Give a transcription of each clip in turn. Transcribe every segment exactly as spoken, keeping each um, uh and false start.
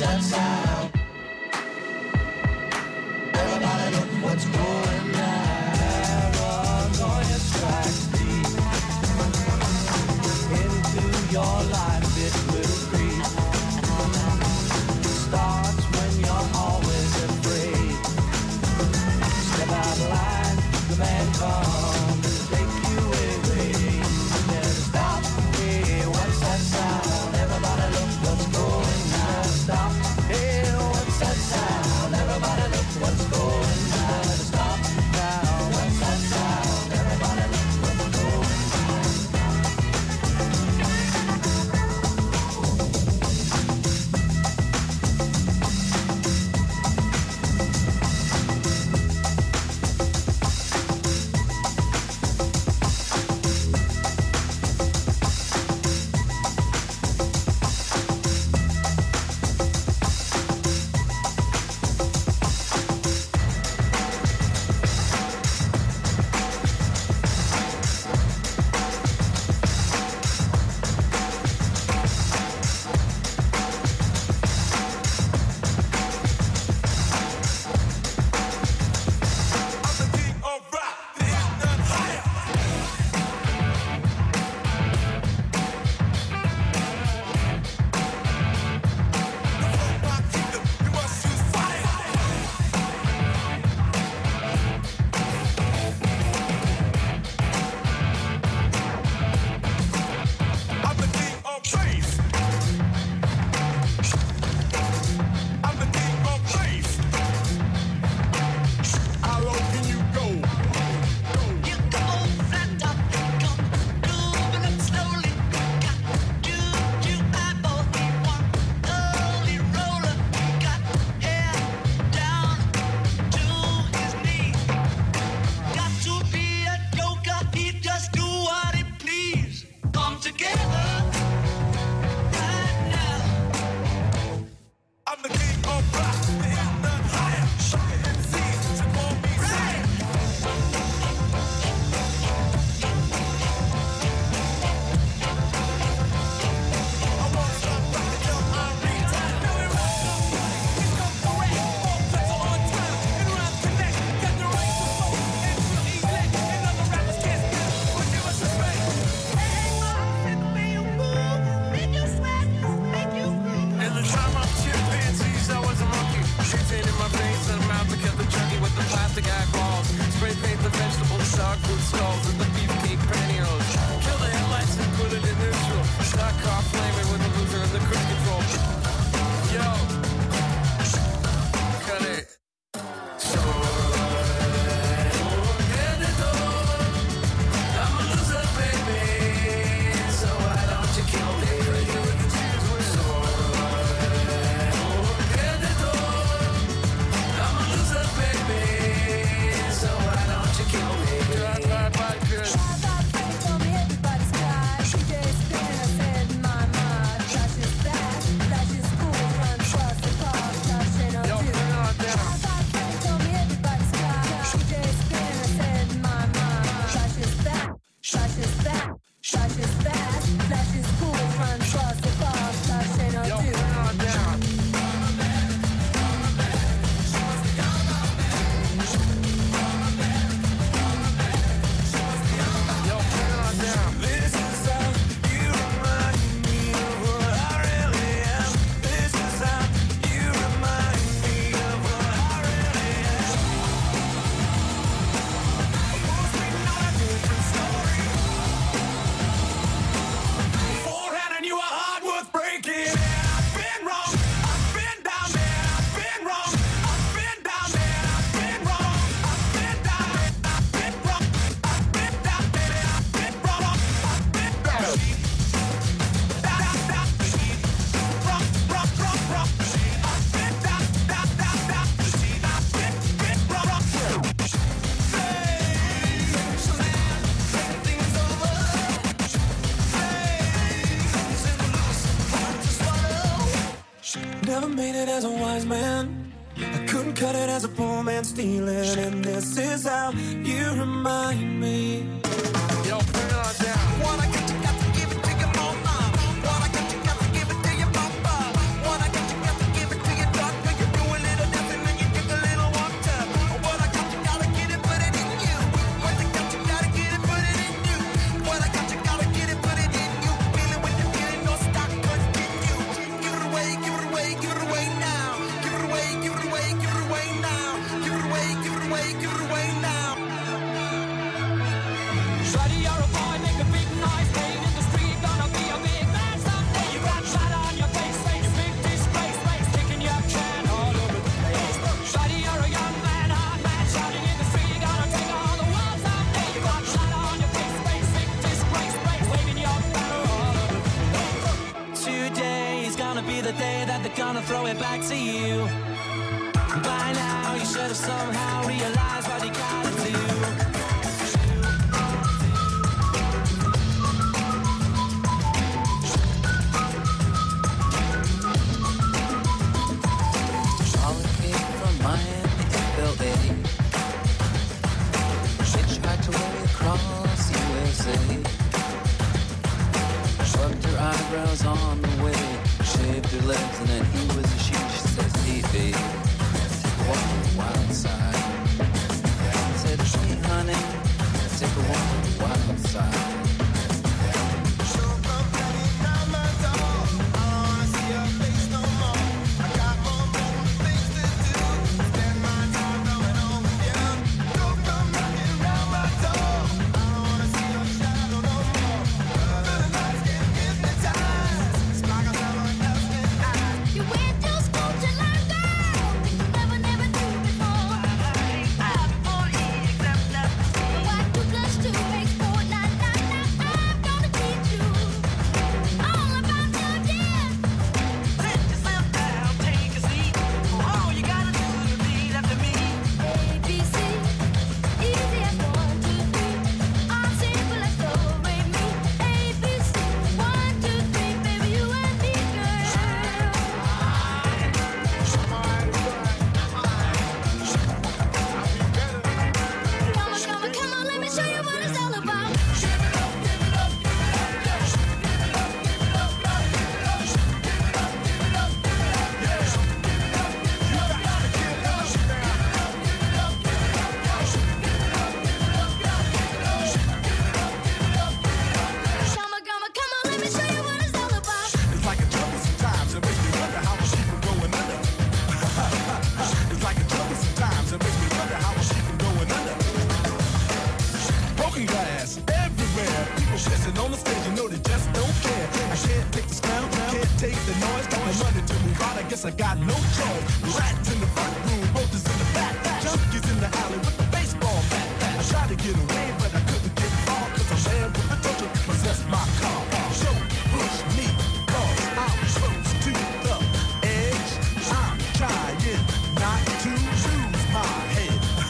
that sound? Everybody look what's going down. Paranoia strikes deep into your life. It will creep. Starts when you're always afraid. Step out of line, the man comes to take you away. Then stop, hey, what's that sound? Everybody look what's going down. Stop, hey, what's that sound? Everybody look what's going down. Stop now, what's that sound? Everybody look what's going down. Never made it as a wise man. I couldn't cut it as a poor man stealing. And this is how you remind me. Yo, bring it on down. What I got, you got to give it to your mama. What I got, you got to give it to your papa. What I got, you got to give it be the day that they're gonna throw it back to you. By now, you should have somehow realized what you gotta do. Charlotte came from Miami to L A. She tried to way across U S A. Shrugged her eyebrows on the way, shaved her legs, and then he was a she. She says, hey babe, take a walk on the wild side. I said, hey honey, take a walk on the wild side. I got no choice. Rats in the front room, roaches in the back, junkies in the alley with the baseball bat. I tried to get away, but I couldn't get far, cause a man with a torture possessed my car. So push me, cause I'm close to the edge. I'm trying not to lose my head.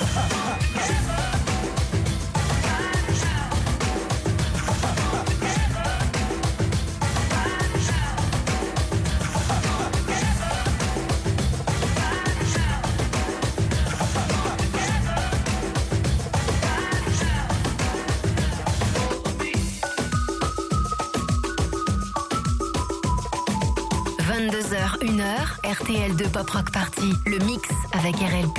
vingt-deux heures, une heure, R T L deux Pop Rock Party, le mix avec R L P.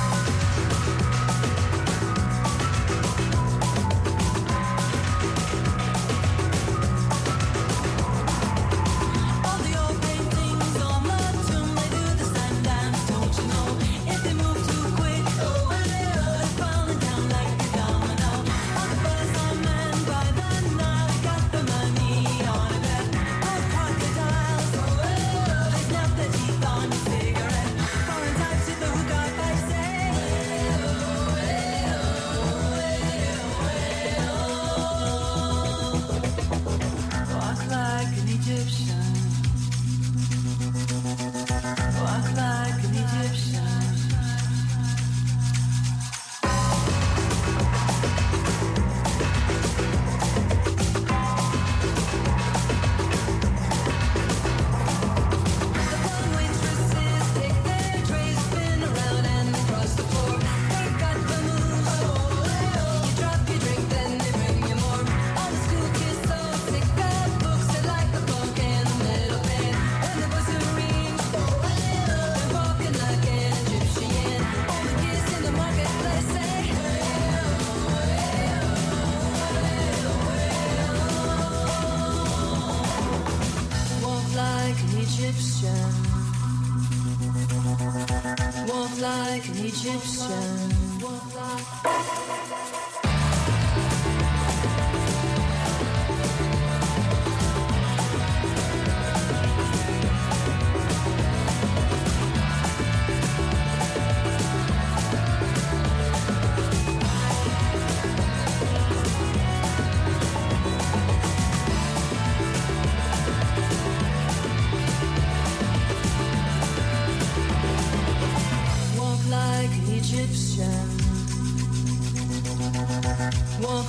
like an Egyptian.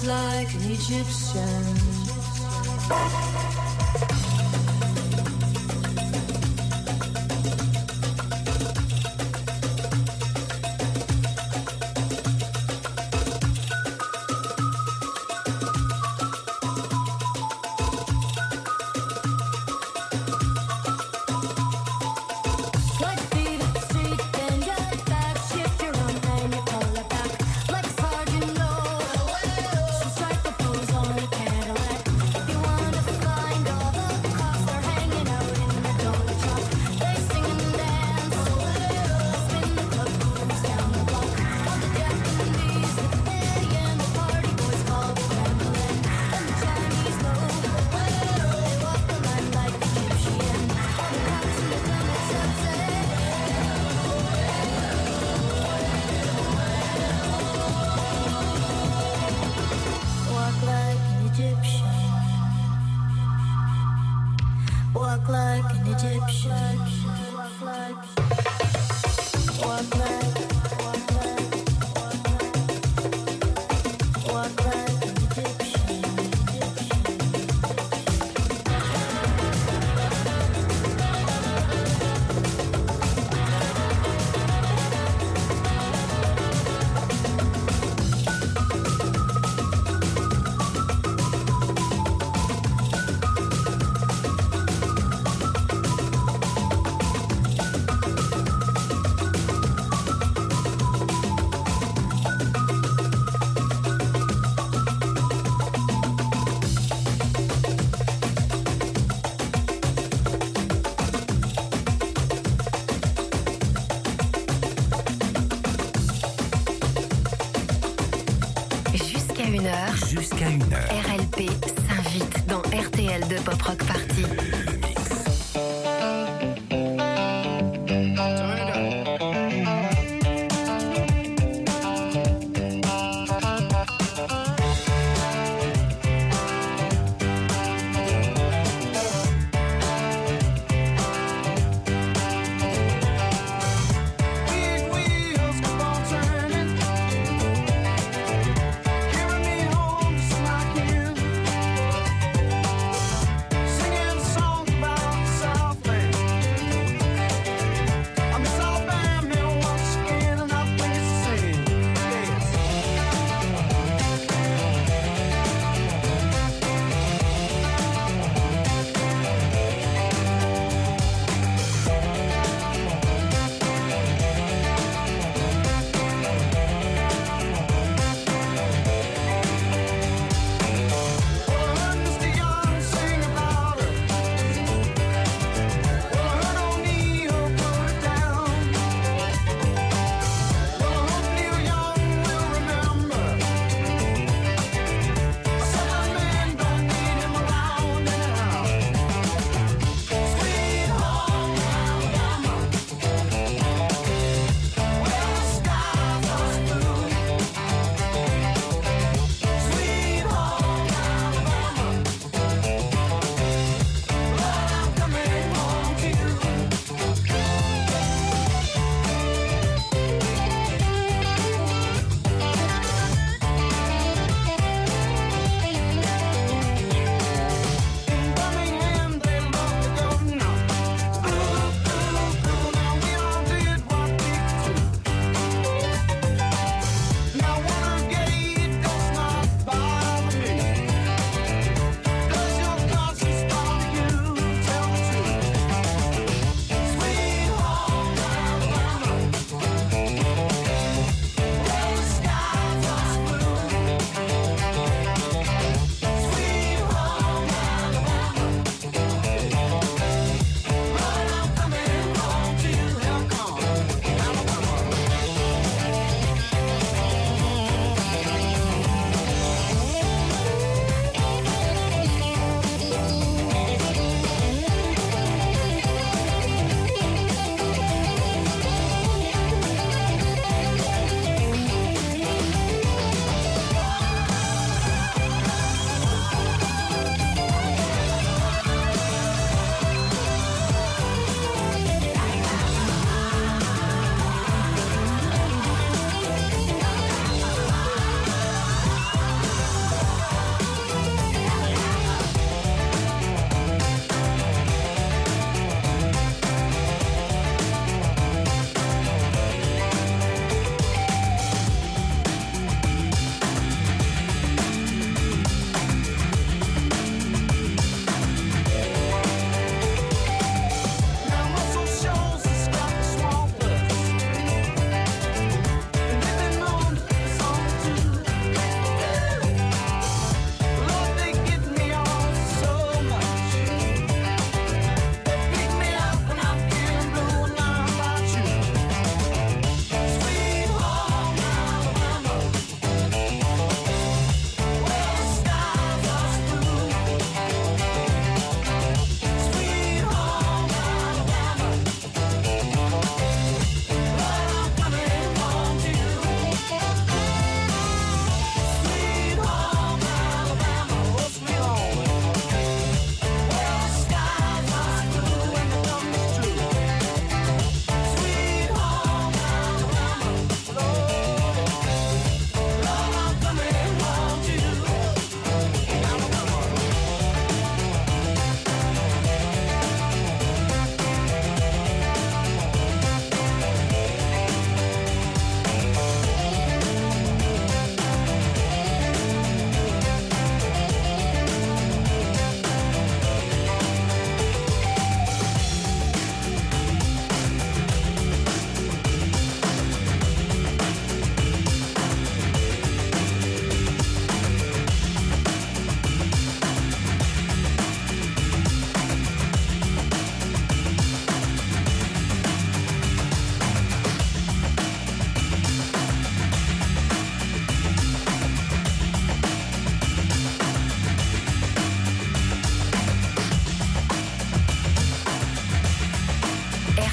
Walk like an Egyptian. Walk like an Egyptian. Walk like, walk like, walk like, walk like an Egyptian. Jusqu'à une heure. R L P s'invite dans R T L deux Pop Rock Party. Le mix. Singing a song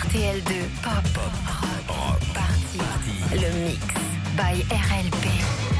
T L deux Pop Rock Party. Le mix by R L P.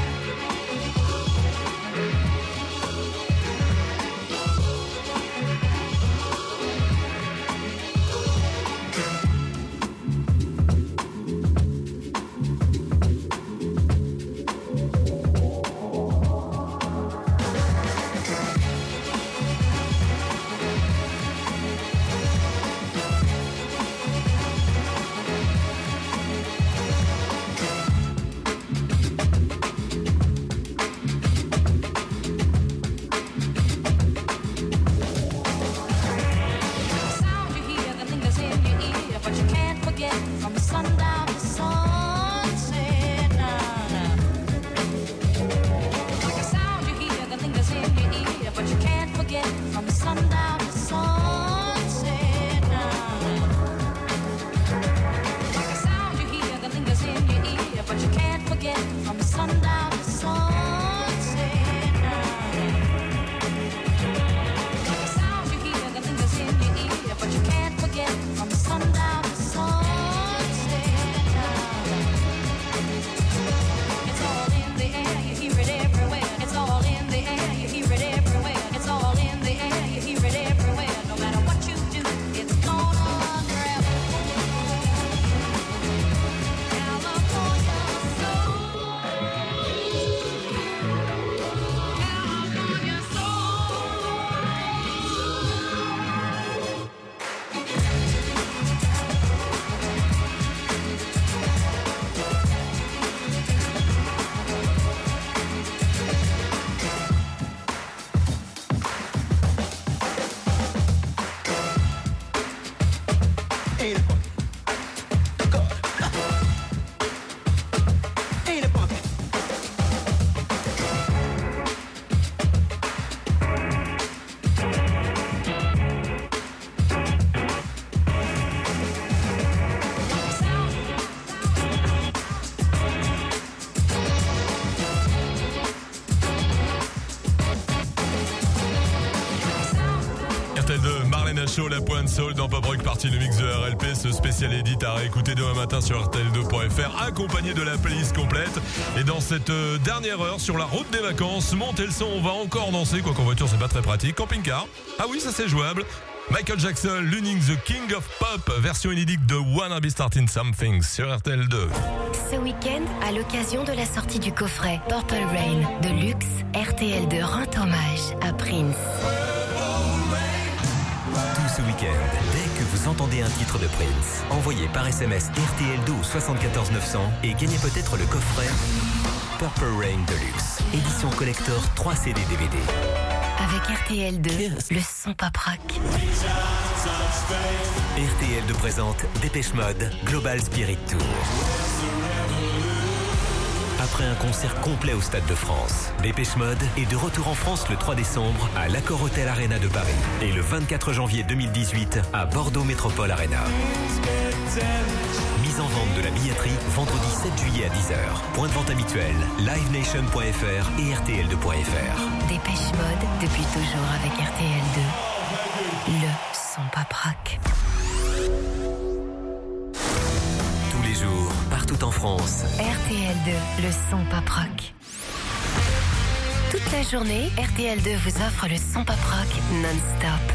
De Marlena Shaw, la pointe soul dans Pop Rock Party, le mix de R L P, ce spécial edit à réécouter demain matin sur R T L deux point F R, accompagné de la playlist complète. Et dans cette euh, dernière heure, sur la route des vacances, montez le son, on va encore danser, quoi qu'en voiture c'est pas très pratique. Camping-car, ah oui, ça c'est jouable. Michael Jackson, Luning the King of Pop, version inédite de Wanna Be Starting Something sur R T L deux. Ce week-end, à l'occasion de la sortie du coffret Purple Rain de luxe, R T L deux rend hommage à Prince. Tout ce week-end, dès que vous entendez un titre de Prince, envoyez par S M S R T L deux au soixante-quatorze neuf cents et gagnez peut-être le coffret Purple Rain Deluxe, édition collector trois C D D V D. Avec R T L deux, le son pop rock. R T L deux présente Dépêche Mode Global Spirit Tour. Après un concert complet au Stade de France, Dépêche Mode est de retour en France le trois décembre à l'Accor Hotel Arena de Paris et le vingt-quatre janvier deux mille dix-huit à Bordeaux Métropole Arena. Mise en vente de la billetterie vendredi sept juillet à dix heures. Point de vente habituel, live nation point F R et R T L deux point F R. Dépêche Mode depuis toujours avec R T L deux. Le son pop rock. Tous les jours, partout en France. R T L deux, le son pop rock. Toute la journée, R T L deux vous offre le son pop rock non-stop.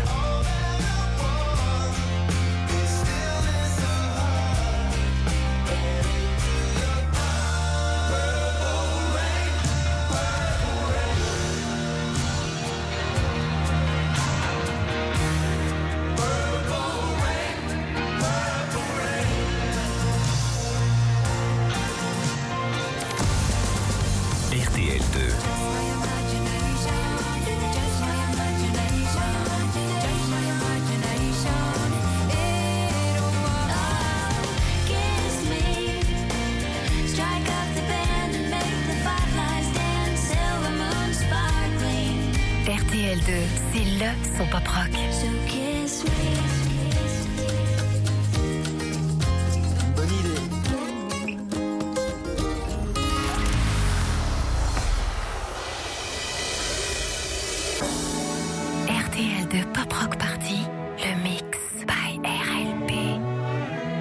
R T L deux, c'est le son pop rock. Bonne idée. R T L deux Pop Rock Party, le mix by R L P.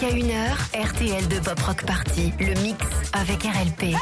Jusqu'à une heure, R T L deux Pop Rock Party, le mix avec R L P.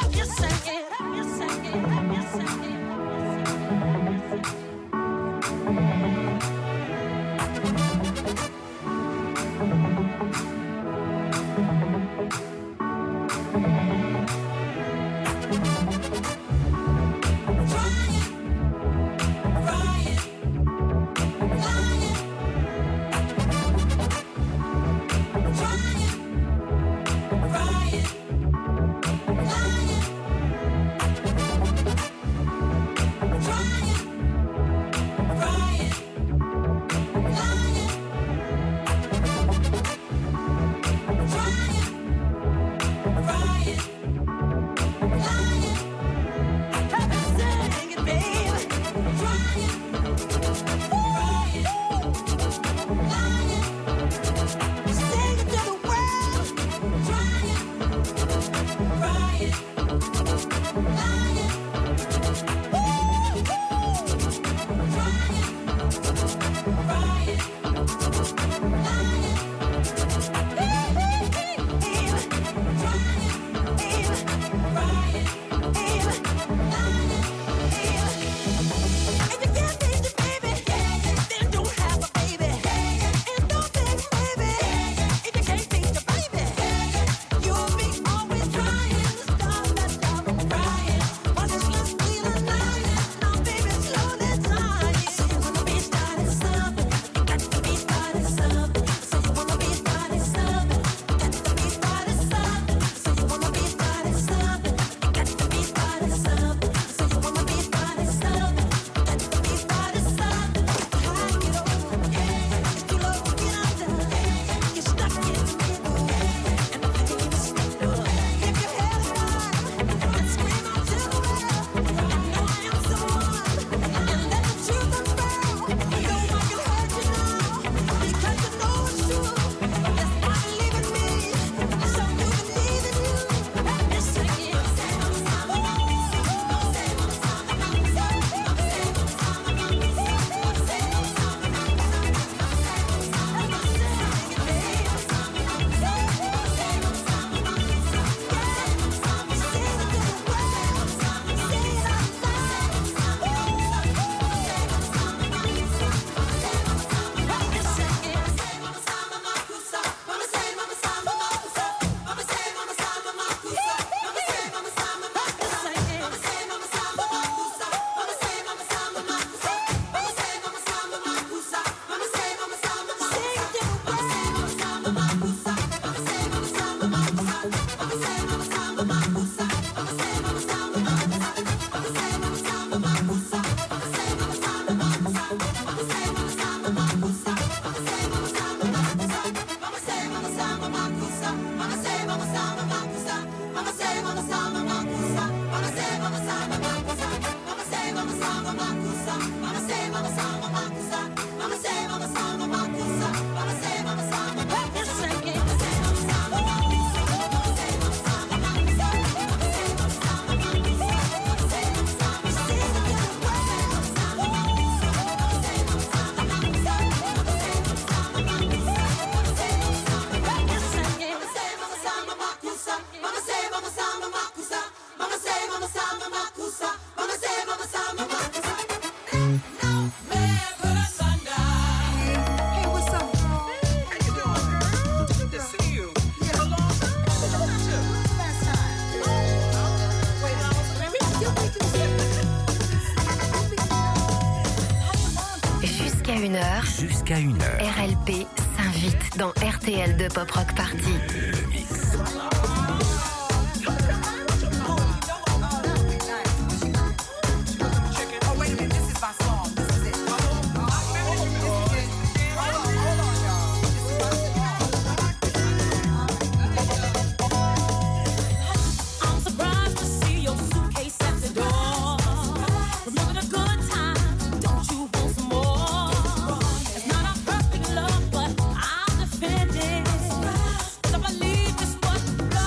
Jusqu'à une heure. R L P s'invite dans R T L deux Pop Rock Party. Le mix. Love, but I'll defend it. 'Cause I believe this what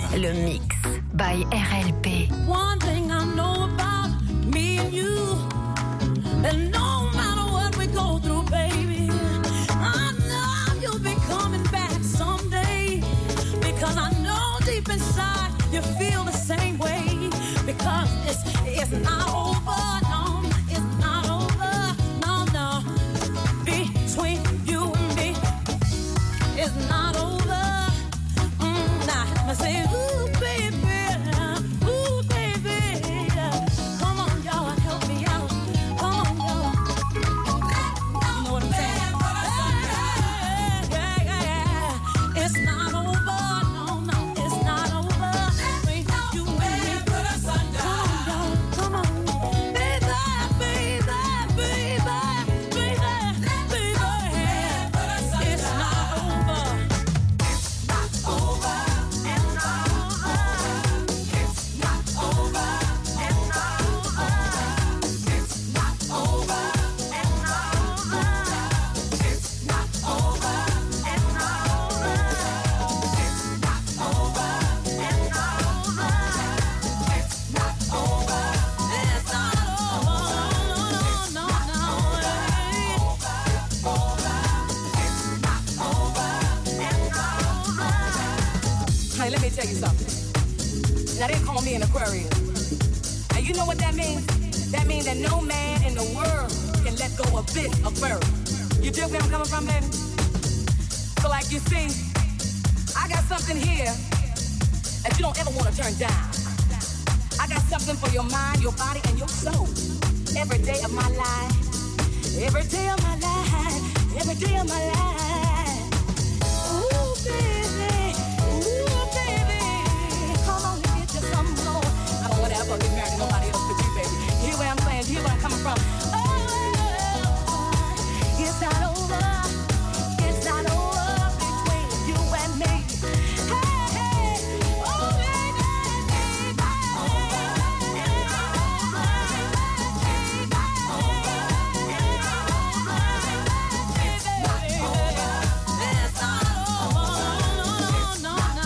le mix by R L P. One thing I know about me and you, and no matter what we go through, baby, I know you'll be coming back someday, because I know deep inside you feel the same way, because it's it's not over, no, it's not over, no, no, between you and me, it's not over. Mm, nah, I say, ooh, baby, ooh, baby, come on, y'all, help me out, come on, y'all. You know what I'm saying? Yeah, yeah, yeah. It's not over, no, no, it's not over. Between you and me, come on, y'all, come on, baby, baby, baby, baby, baby, it's not over. Honey, let me tell you something. Now they call me an Aquarius. And you know what that means? That means that no man in the world can let go a bit of fur. You dig where I'm coming from, baby? So like you see, I got something here that you don't ever want to turn down. I got something for your mind, your body, and your soul. Every day of my life, every day of my life, every day of my life. Ooh, baby, ooh, baby, come on and get you some more. I don't want to ever get married to nobody else but you, baby. Hear where I'm saying, hear where I'm coming from. Oh, it's not over, it's not over between you and me. Hey, hey, oh, baby, baby, it's not over, no, no,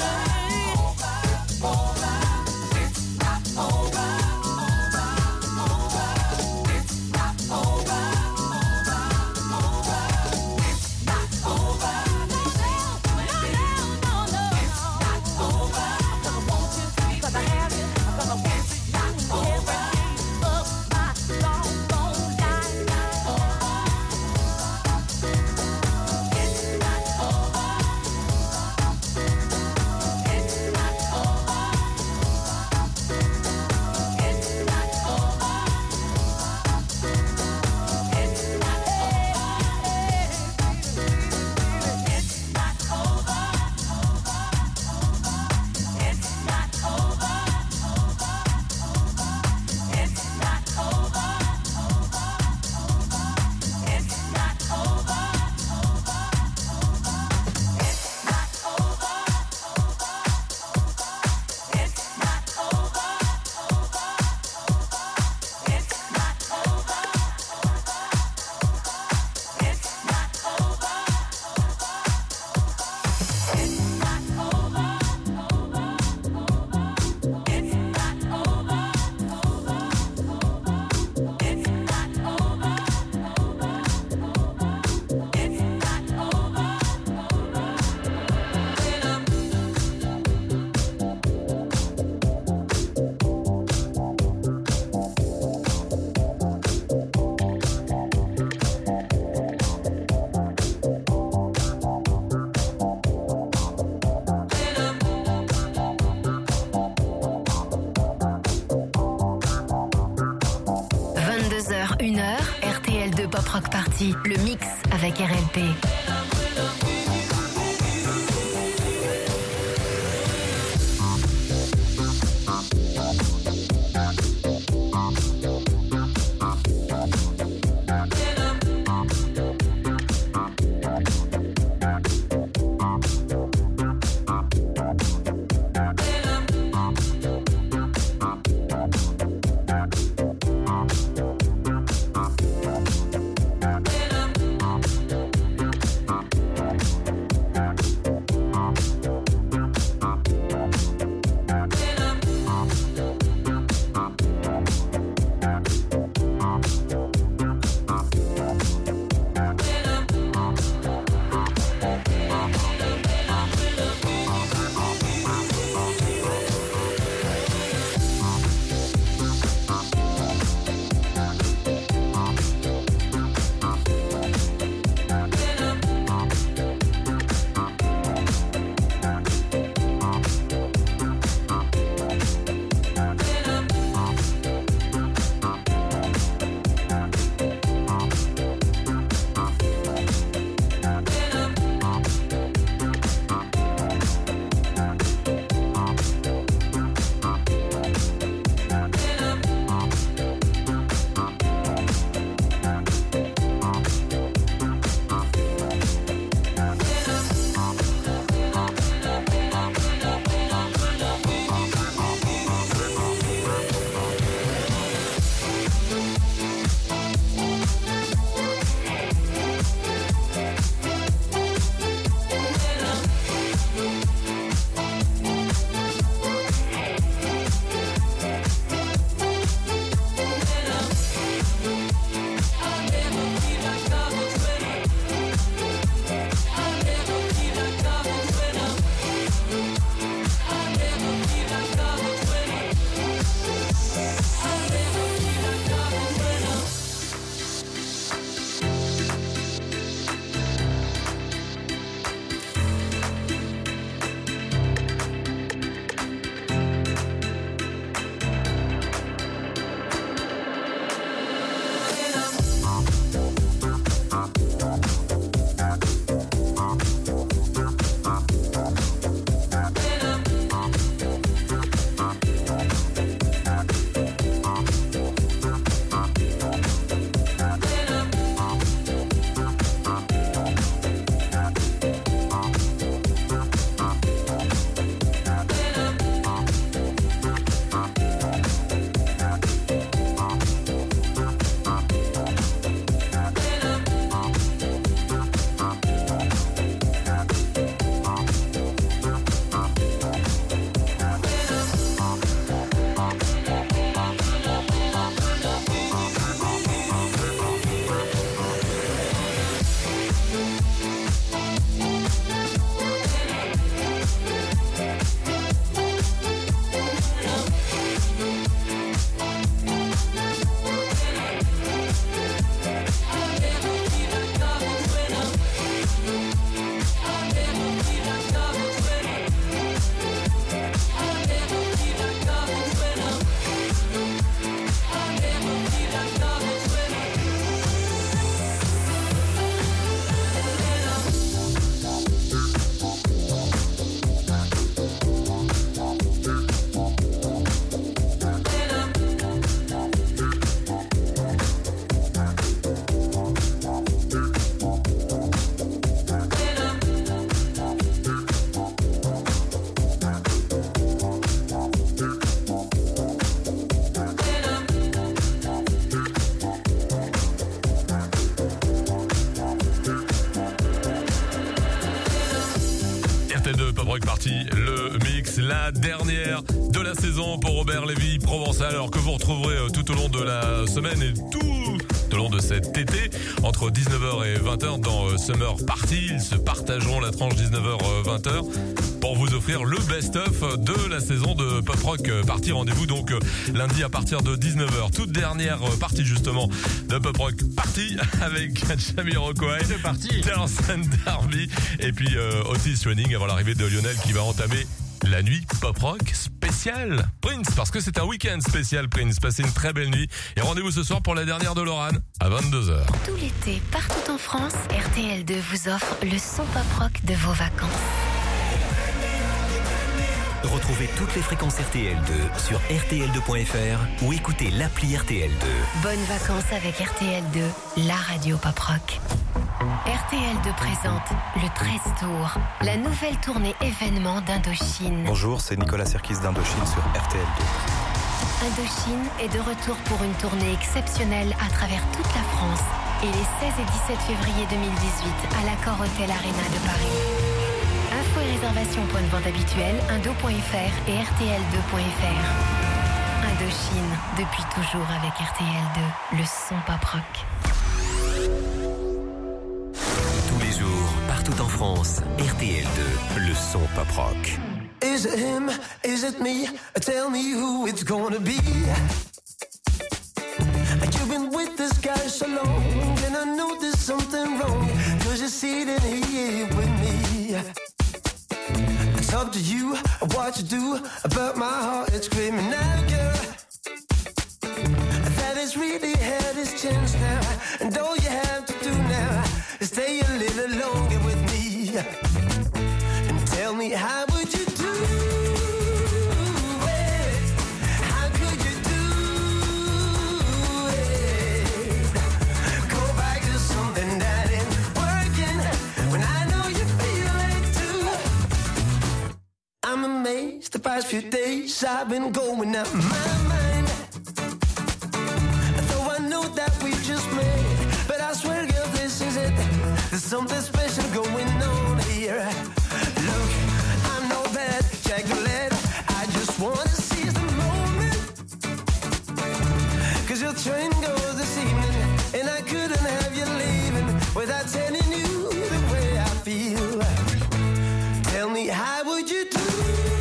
une heure, R T L deux Pop Rock Party, le mix avec R L P. Voici le mix, la dernière de la saison pour Robert Lévy Provençal, alors que vous retrouverez tout au long de la semaine et tout au long de cet été entre dix-neuf heures et vingt heures dans Summer Party. Ils se partageront la tranche dix-neuf heures vingt heures pour vous offrir le best-of de la saison de Pop Rock Party. Rendez-vous donc lundi à partir de dix-neuf heures. Toute dernière partie justement de Pop Rock Party avec Jamiroquai, c'est parti, Terence Darby et puis euh, Otis Redding avant l'arrivée de Lionel qui va entamer la nuit Pop Rock spéciale Prince, parce que c'est un week-end spécial Prince. Passez une très belle nuit et rendez-vous ce soir pour la dernière de Lorane à vingt-deux heures. Tout l'été, partout en France, R T L deux vous offre le son Pop Rock de vos vacances. Retrouvez toutes les fréquences R T L deux sur R T L deux point F R ou écoutez l'appli R T L deux. Bonnes vacances avec R T L deux, la radio Pop Rock. R T L deux présente le treize tour, la nouvelle tournée événement d'Indochine. Bonjour, c'est Nicolas Serkis d'Indochine sur R T L deux. Indochine est de retour pour une tournée exceptionnelle à travers toute la France et les seize et dix-sept février deux mille dix-huit à l'Accor Hotel Arena de Paris. Infos et réservations point de vente habituelles, indo point F R et R T L deux point F R. Indochine, depuis toujours avec R T L deux, le son pop rock. Tous les jours, partout en France, R T L deux, le son pop rock. Is it him? Is it me? Tell me who it's gonna be. You've been with this guy so long, and I know there's something wrong, cause you're sitting here with me. It's up to you, what you do, but my heart is screaming out, girl, that it's really had its chance now, and all you have to do now is stay a little longer with me, and tell me how would you do it, how could you do it, go back to something that ain't working, when I know you feel it too. I'm amazed the past few days I've been going out my mind, though I know that we just met, but I swear girl this is it, there's something special going on here. Look, I'm no bad chocolate, I just wanna seize the moment, cause your train goes this evening, and I couldn't have you leaving without telling you the way I feel. Tell me how would you do,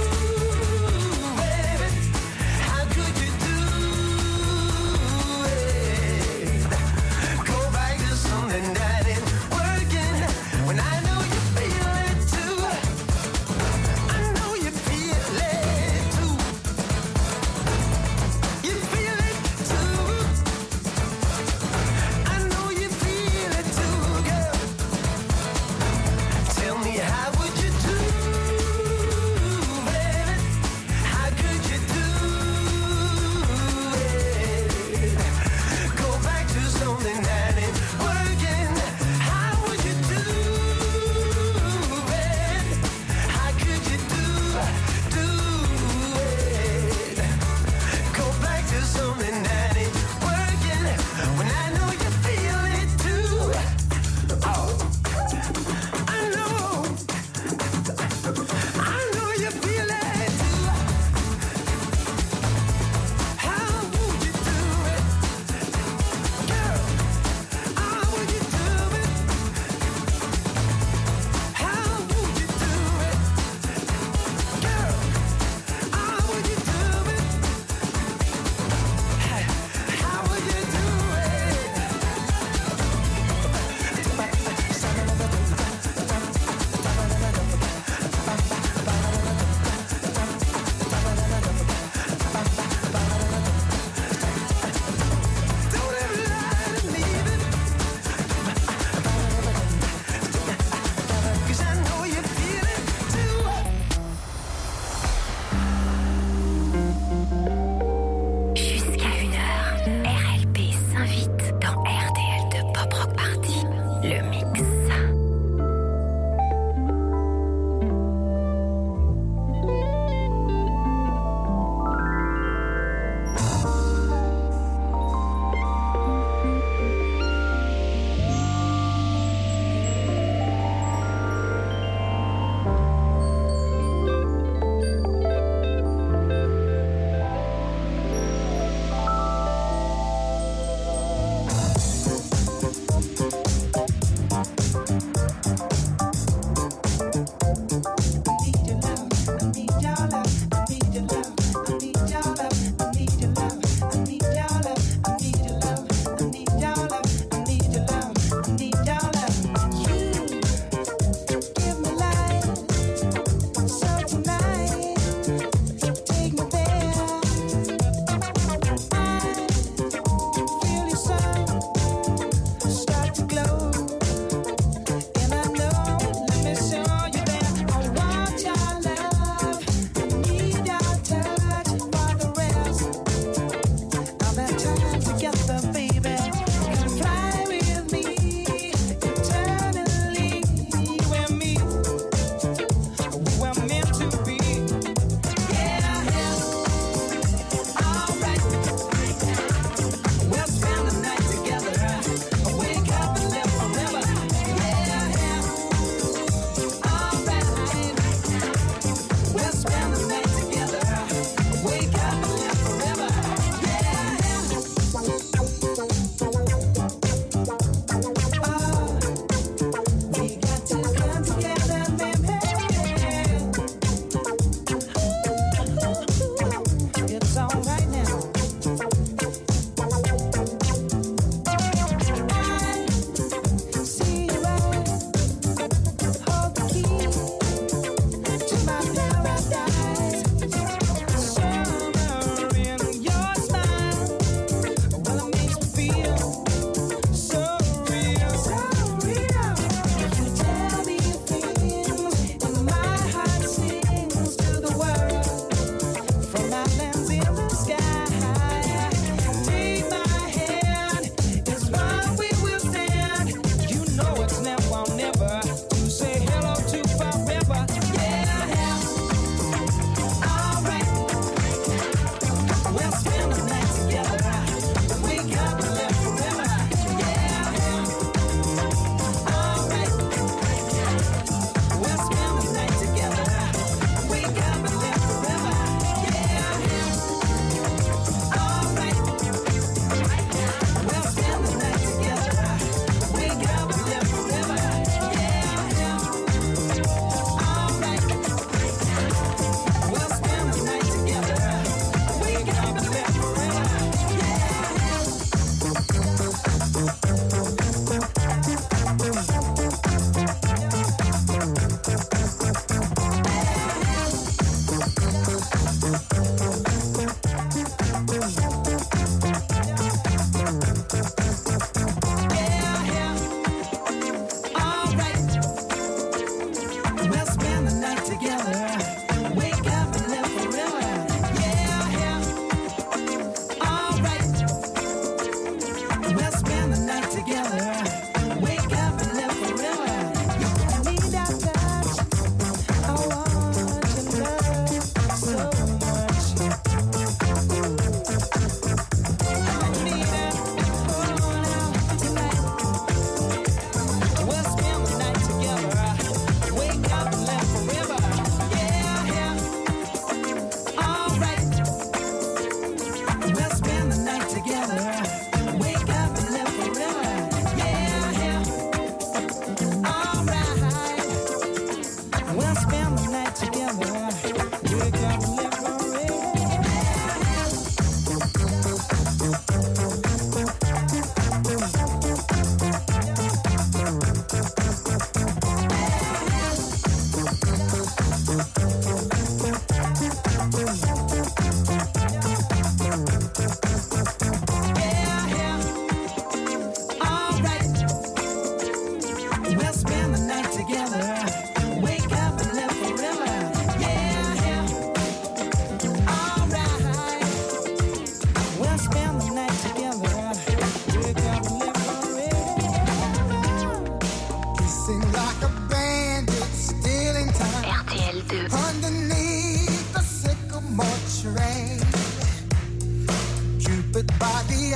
baby, how could you do it, go back to something that ain't working, when I know you feel it too, I know you feel it too, you feel it too, I know you feel it too, girl,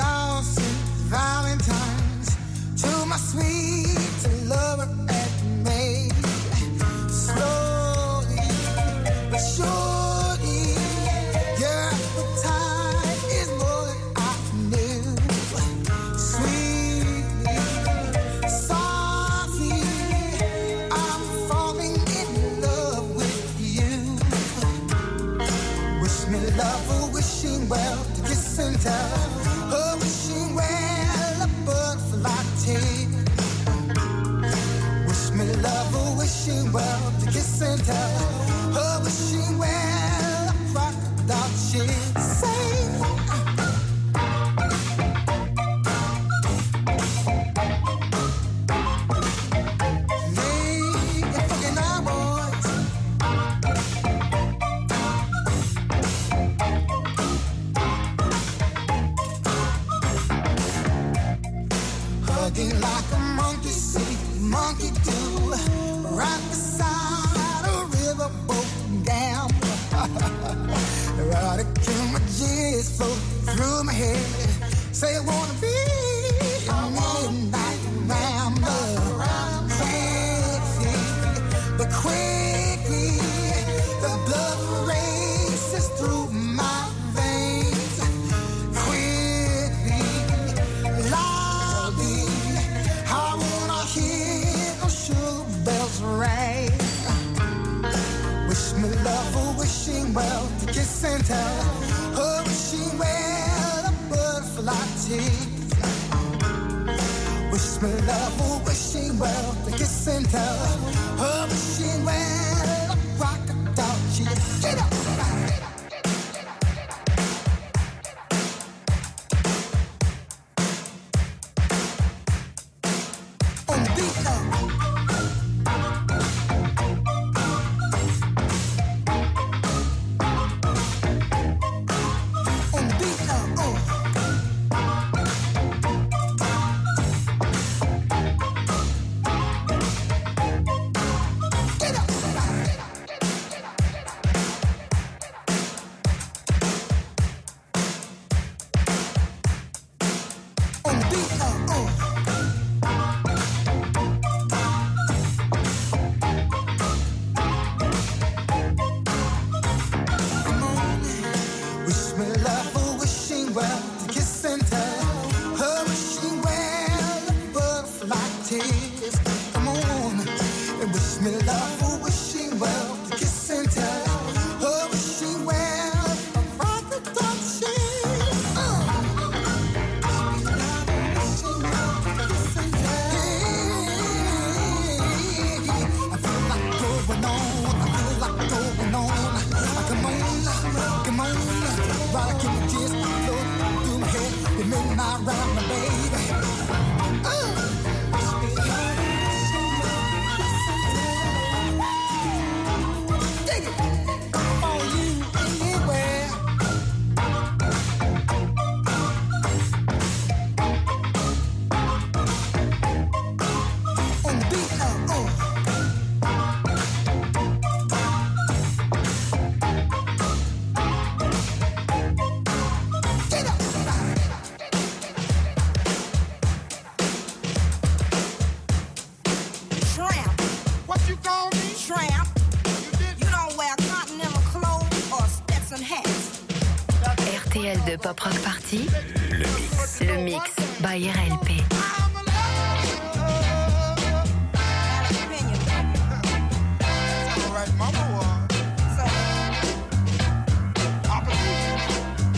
all sent Valentines to my sweet lover at May. Slowly but surely, your appetite is more than I knew. Sweetly, softly, I'm falling in love with you. Wish me love or wishing well to kiss and tell. Oh, wishing well a butterfly tail. Wish me love or wishing well to kiss and tell. Oh, wishing well a crocodile shit. Say. Hugging like a monkey see, monkey do, right beside a riverboat down. Right till my G's float through my head. Say I wanna be a midnight rambler, sexy but quickly. The blood races through my veins quickly. Lobby, I wanna hear those sugar bells ring. Wish me love or wishing well to kiss and tell. Oh, wishing well a butterfly tease. Wish me love or wishing well to kiss and tell. Oh, wishing well a crocodile cheese. Get up! On the beat now. On the beat now. Oh. Get up. On the beat now. Oh. Wish me love or wishing well to kiss and tell. Her wishing well a butterfly tears. Come on, and wish me love or wishing well to kiss and tell. Her wishing well a crocodile shit. Uh. Wishing well to kiss and tell. I feel like going on. I feel like going on. Come on, come on, rock in the kiss, float through my head, you make my round, my baby. Uh. Dig it, for you anywhere. On the beat now, oh. Get up. Tramp. What you call me? Tramp. You don't wear continental clothes or Stetson hats. R T L deux Pop Rock Party, le mix. Le mix by R L P. I'm a lover. Opinion. All right, mama was. So, Opportunity.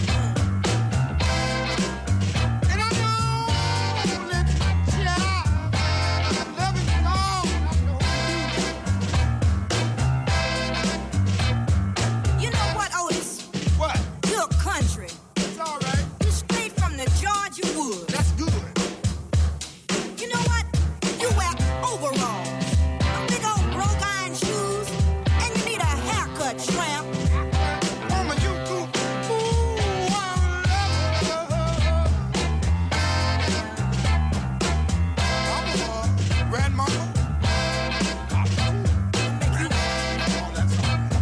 And I know that child, I love you long. I know you know what, Otis? what? You're country. It's all right. You straight from the Georgia woods. That's good. You know what? You wear overalls, big old broke iron shoes, and you need a haircut, tramp. Woman, you cool. Ooh, I love her. Mama was. Grandmama. Oh, that's all right.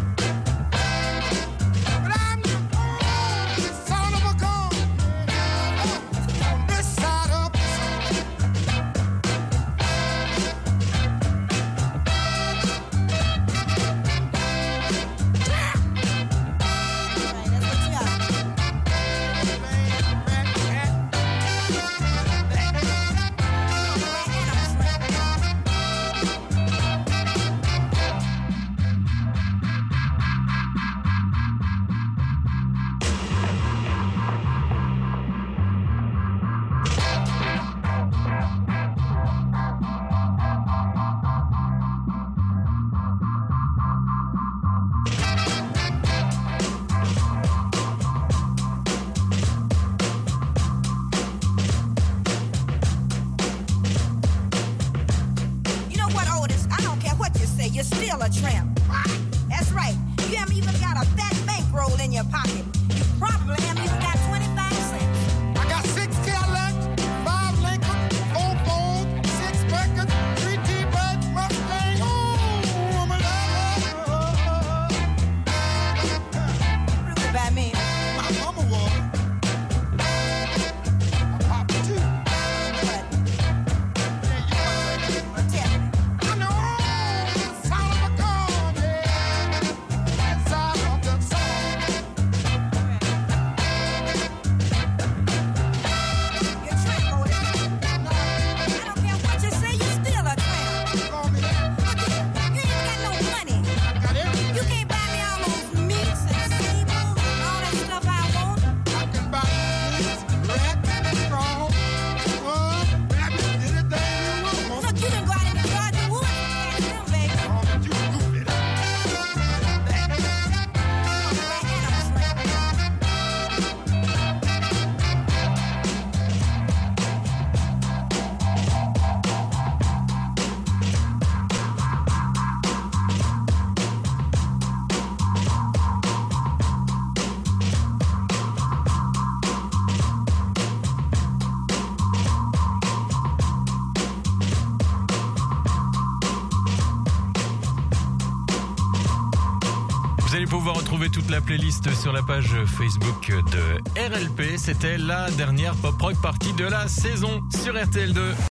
But I'm the only son of a gun. tramp. That's right. You haven't even got a fat bankroll in your pocket. You probably haven't even got twenty-five cents. I got six Cadillac, five Lincoln, four Ford, six Mercury, three T-Bird, Mustang. Ooh, I'm a lover. Prove it by me. My mama was. My papa too. But, tell me. I know the sound of a gun, yeah. Inside of the song. You're a tramp, Otis. I don't care what you say, you're still a tramp. Call me that. Look here, you ain't got no money. Got everything. You can't buy me all those meats and sables and all that stuff I want. I can buy this, rat, strong, one, rabbit, anything you want. Look, you done go out in the Georgia woods and catch them, baby. Oh, but you goofy. That animal shrimp. Vous allez pouvoir retrouver toute la playlist sur la page Facebook de R L P. C'était la dernière pop rock partie de la saison sur R T L deux.